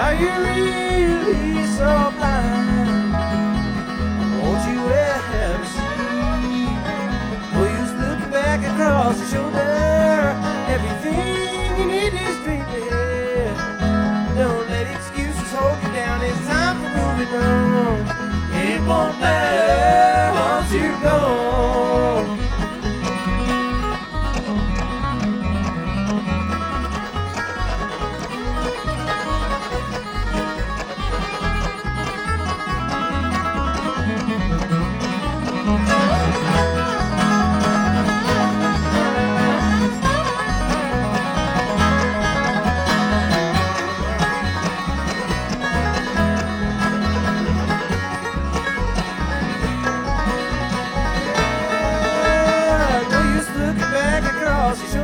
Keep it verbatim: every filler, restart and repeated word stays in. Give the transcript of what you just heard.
Are you really so blind? Won't you ever see? Well, you look back across your shoulder. Everything you need is straight ahead. Don't let excuses hold you down. It's time for moving on. It won't matter once you're gone. Across your